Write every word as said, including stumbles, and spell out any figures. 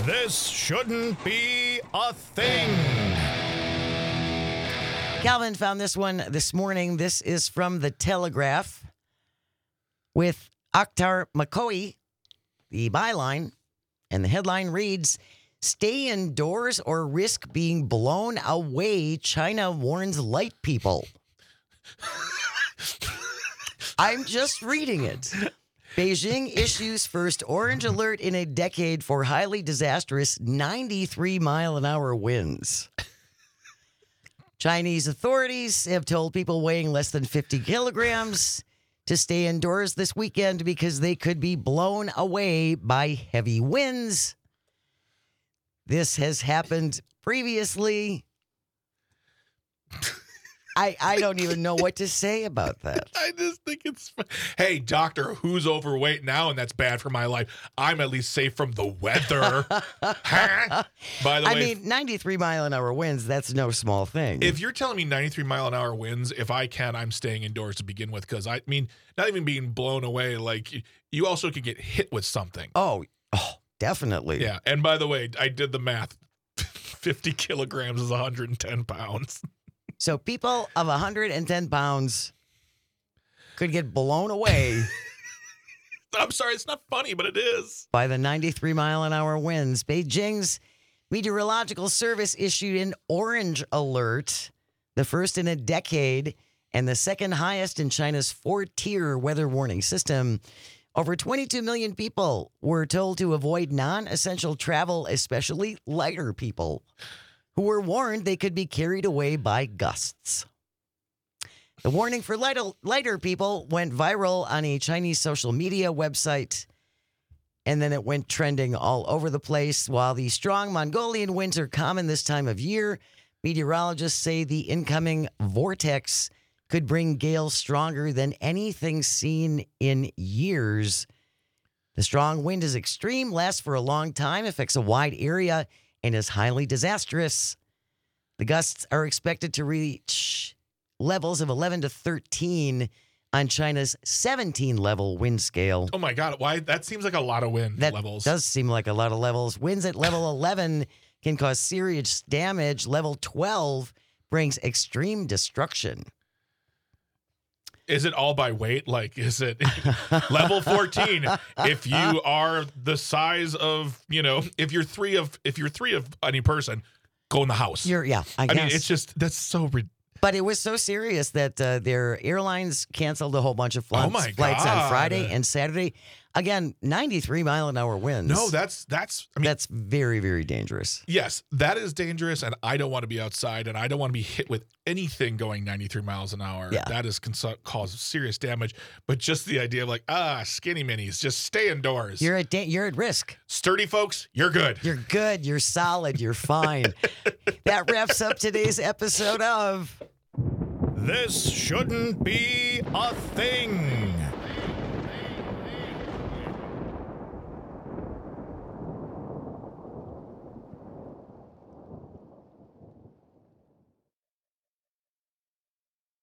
This shouldn't be a thing. Calvin found this one this morning. This is from The Telegraph with Akhtar McCoy, the byline, and the headline reads, "Stay indoors or risk being blown away. China warns light people." I'm just reading it. Beijing issues first orange alert in a decade for highly disastrous ninety-three mile an hour winds. Chinese authorities have told people weighing less than fifty kilograms to stay indoors this weekend because they could be blown away by heavy winds. This has happened previously. I, I don't even know what to say about that. I just think it's fun. Hey, doctor, who's overweight now and that's bad for my life? I'm at least safe from the weather. Huh? By the I way, mean, ninety-three mile an hour winds, that's no small thing. if you're telling me ninety-three mile an hour winds, if I can, I'm staying indoors to begin with, because I mean, not even being blown away, like you also could get hit with something. Oh, oh, definitely. Yeah. And by the way, I did the math. fifty kilograms is one hundred ten pounds. So people of one hundred ten pounds could get blown away I'm sorry, it's not funny, but it is. by the ninety-three mile an hour winds. Beijing's meteorological service issued an orange alert, the first in a decade and the second highest in China's four-tier weather warning system. Over twenty-two million people were told to avoid non-essential travel, especially lighter people, who were warned they could be carried away by gusts. The warning for lighter, lighter people went viral on a Chinese social media website, and then it went trending all over the place. While the strong Mongolian winds are common this time of year, meteorologists say the incoming vortex could bring gales stronger than anything seen in years. The strong wind is extreme, lasts for a long time, affects a wide area, and is highly disastrous. The gusts are expected to reach levels of eleven to thirteen on China's seventeen level wind scale. Oh my God, why? That seems like a lot of wind That levels. does seem like a lot of levels. Winds at level eleven can cause serious damage. Level twelve brings extreme destruction. Is it all by weight? Like, is it level fourteen? If you are the size of, you know, if you're three of, if you're three of any person, go in the house. You're, yeah, I, I guess. mean, it's just, that's so ridiculous. But it was so serious that uh, their airlines canceled a whole bunch of flights, Oh my flights on God. Friday and Saturday. Again, ninety-three mile an hour winds. No, that's, that's, I mean, That's very, very dangerous. yes, that is dangerous, and I don't want to be outside, and I don't want to be hit with anything going ninety-three miles an hour. Yeah. That is cons- cause serious damage. But just the idea of like, ah, skinny minis, just stay indoors. You're at da- you're at risk. Sturdy folks, you're good. You're good. You're solid. You're fine. That wraps up today's episode of This shouldn't be a thing.